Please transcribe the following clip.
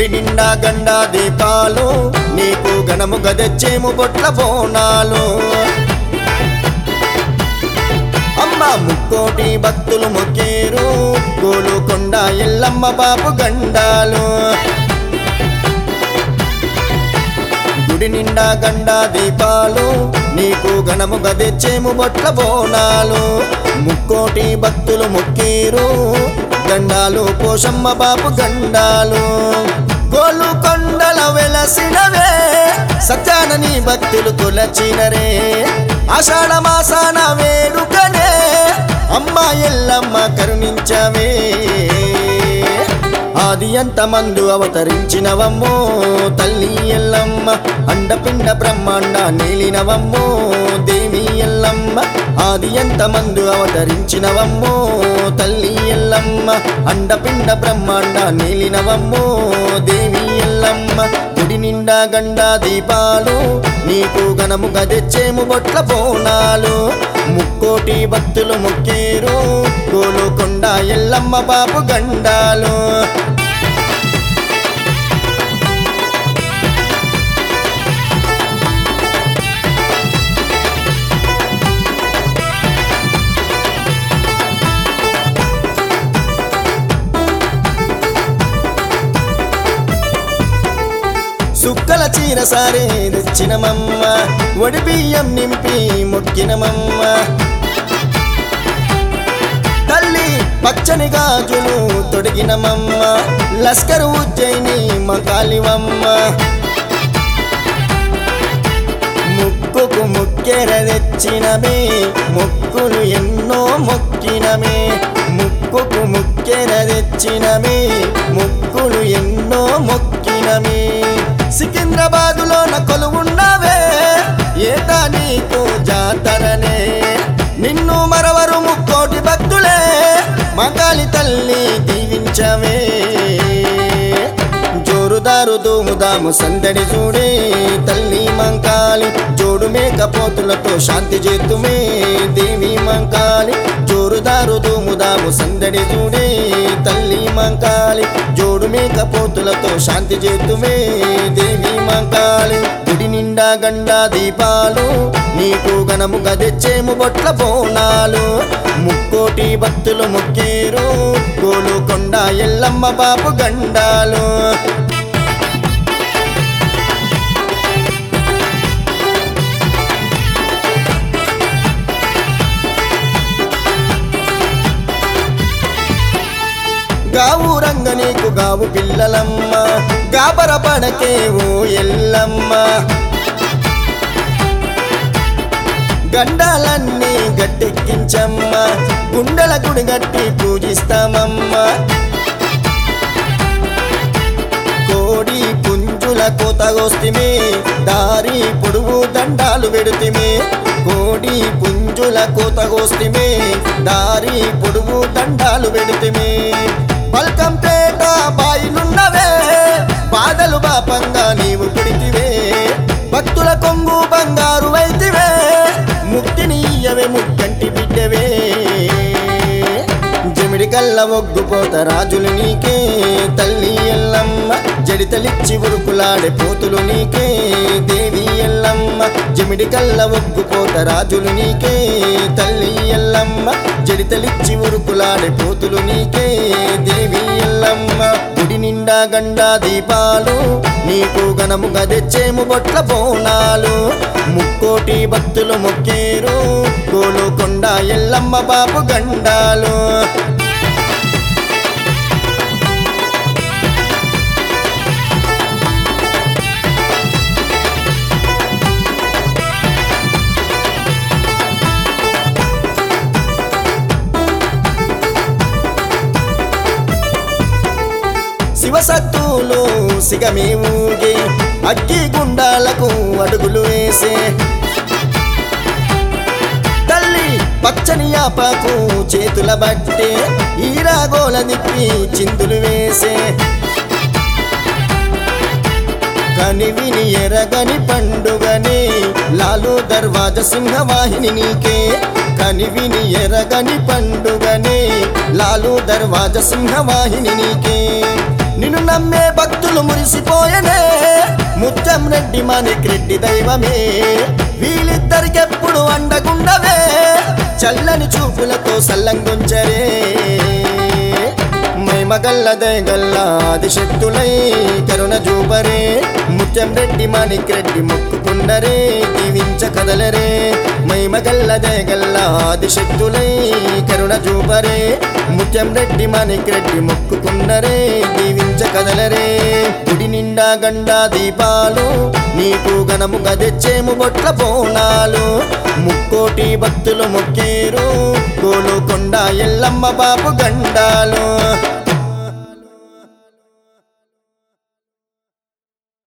గుడి నిండా గండా దీపాలు నీకు ఘనముగా తెచ్చేము బొట్ల బోనాలు అమ్మ ముక్కోటి భక్తులు మొక్కేరు గోలుకొండ ఎల్లమ్మ బాపు గండాలు గుడి నిండా గండా దీపాలు నీకు ఘనముగా తెచ్చేము బొట్ల బోనాలు ముక్కోటి భక్తులు మొక్కేరు గండాలు పోషమ్మ బాపు గండాలు గోలుకొండల వెలసినవే సత్యానని భక్తులు తొలచినరే ఆషాఢ మాసాన వేడుకనే అమ్మ ఎల్లమ్మ కరుణించవే ఆది అంతమందు అవతరించినవమ్మో తల్లి ఎల్లమ్మ అండపిండ బ్రహ్మాండ నీలినవమ్మో దేవి ఎల్లమ్మ ఆది అంతమందు అవతరించినవమ్మో తల్లి ఎల్లమ్మ అండపిండ బ్రహ్మాండ నీలినవమ్మో దేవి ఎల్లమ్మ గుడి నిండా గండా దీపాలు నీకు ఘనముగా తెచ్చేము బొట్ల బోనాలు ముక్కోటి భక్తులు మొక్కేరు గోలుకొండ ఎల్లమ్మ బాపు గండాలు సుక్కల చీర సారే తెచ్చినమమ్మ వడి బియ్యం నింపి మొక్కినమమ్మ తల్లి పచ్చని గాజులు తొడిగినమమ్మ లస్కరు ఉజ్జయిని మకాలివమ్మ ముక్కుకు ముక్కెర తెచ్చినమే మొక్కులు ఎన్నో మొక్కినమే ముక్కుకు ముక్కెర తెచ్చినమే మొక్కులు ఎన్నో మొక్కినమే సికింద్రాబాదులోన కొలువున్నావే ఏటా నీకు జాతరనే నిన్ను మరవరు ముక్కోటి భక్తులే మకాలి తల్లి దీవించవే జోరుదారు దూముదాము సందడి చూడే తల్లి మంకాలి జోడు మేకపోతులతో శాంతి చేతుమే దేవి మంకాలి జోరుదారు దూముదాము సందడి చూడే తల్లి మంకాలి జోడు మేకపోతులతో శాంతి చేతుమే దేవి మంకాలి గుడి నిండా గండా దీపాలు నీకు ఘనముగా తెచ్చేము బొట్ల బోనాలు ముక్కోటి భక్తులు మొక్కేరు గోలుకొండ ఎల్లమ్మ బాపు గండాలు గావు రంగ నీకు గావు పిల్లలమ్మ గాబర పడకే ఓ ఎల్లమ్మ గండాలన్నీ గట్టెక్కించమ్మ గుండెల గుడి గట్టి పూజిస్తామమ్మ కోడి పుంజుల కోతగోస్తిమే దారి పొడుగు దండాలు వెడుతిమే కోడి పుంజుల కోతగోస్తిమే దారి పొడుగు దండాలు వెడుతిమే పల్కంపేట బాయిలున్నవే బాధలు బాపంగా నీవు పుడితివే భక్తుల కొంగు బంగారు వైతివే ముక్తిని ఇయ్యవే ముక్కంటి బిడ్డవే జమిడి కల్ల ఒగ్గుపోత రాజులు నీకే తల్లి ఎల్లమ్మ జడితలిచ్చి ఉరుకులాడే పోతులు నీకే దేవి ఎల్లమ్మ జమిడి కల్ల ఒగ్గుపోత రాజులు నీకే తల్లి ఎల్లమ్మ జడితలిచ్చి ఉరుకులాడే పోతులు నీకే దేవి ఎల్లమ్మ గుడి నిండా గండా దీపాలు నీకు ఘనముగా తెచ్చేము బొట్ల బోనాలు ముక్కోటి భక్తులు మొక్కేరు గోలుకొండ ఎల్లమ్మ బాపు గండాలు శివసత్తులు సిగమే ఊగే అగ్గి గుండాలకు అడుగులు వేసే తల్లి పచ్చని ఆపకు చేతుల బట్టే ఈరాగోల దిప్పి చిందులు వేసే కని విని ఎరగని పండుగనే లాలు దర్వాజ సింహవాహిని నీకే కని విని ఎరగని పండుగనే లాలు దర్వాజ సింహవాహిని నీకే నిన్ను నమ్మే భక్తులు మురిసిపోయనే ముత్యం రెడ్డి మాణిక్రెడ్డి దైవమే వీళ్ళిద్దరికెప్పుడు అండగుండవే చల్లని చూపులతో సల్లంగుంచరే మహిమగల్ల దయగల్ల ఆదిశక్తులై కరుణ చూపరే ముత్యం రెడ్డి మాణిక్రెడ్డి మొక్కుకుండరే దీవించ కదలరే మహిమగల్ల దయగల్ల ఆదిశక్తులై కరుణ చూపరే ముత్యం రెడ్డి మాణిక్రెడ్డి మొక్కుకుండరే దీవించ కదలరే గుడి నిండా గండా దీపాలు నీకు ఘనముగా తెచ్చేము బొట్ల బోనాలు ముక్కోటి భక్తులు మొక్కేరు గోలుకొండ ఎల్లమ్మ బాపు గండాలు